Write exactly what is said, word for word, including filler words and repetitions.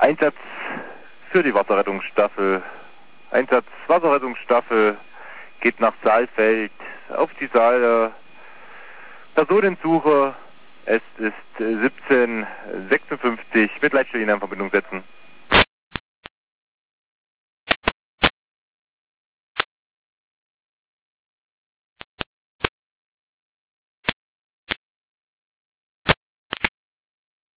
Einsatz für die Wasserrettungsstaffel. Einsatz Wasserrettungsstaffel geht nach Saalfeld auf die Saale. Personensuche. Es ist siebzehn sechsundfünfzig. Mit Leitstelle in Verbindung setzen.